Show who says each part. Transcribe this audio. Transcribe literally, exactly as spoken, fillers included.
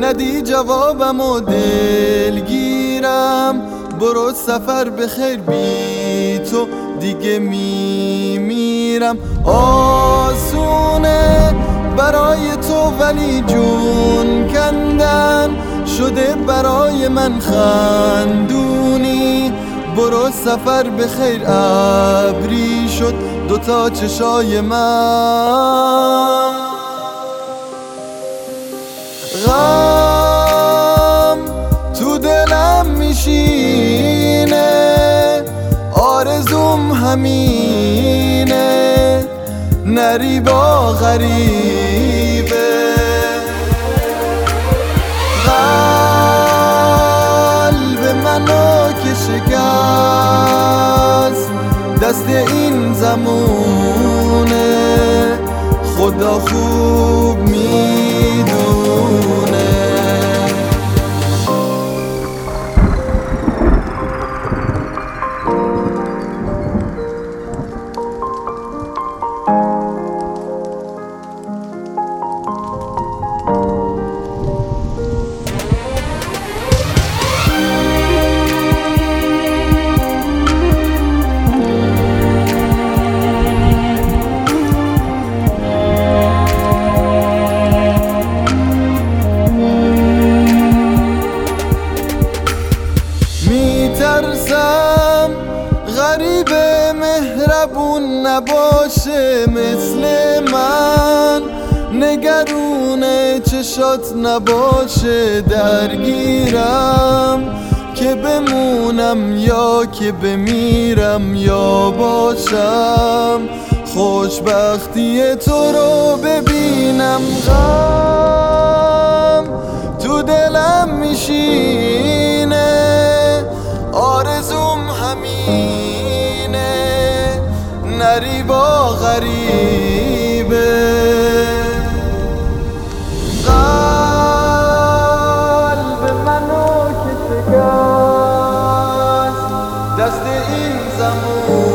Speaker 1: ندی جوابم و دلگیرم. برو سفر بخیر بی تو دیگه میمیرم. آسونه برای تو ولی جون کندن شده برای من خندونی. برو سفر بخیر ابری شد دوتا چشای من. غم تو دلم میشینه آرزوم همینه نری با غریبه. قلب منو که شکست دست این زمونه خدا خوب میدونه. میترسم غریب مهربون نباشه مثل من، نگرون چشات نباشه درگیرم، که بمونم یا که بمیرم یا باشم خوشبختی تو رو ببینم. غم تو دلم میشینه آرزوم همینه نری با غریبه. قلب منو که شکست دست این زمان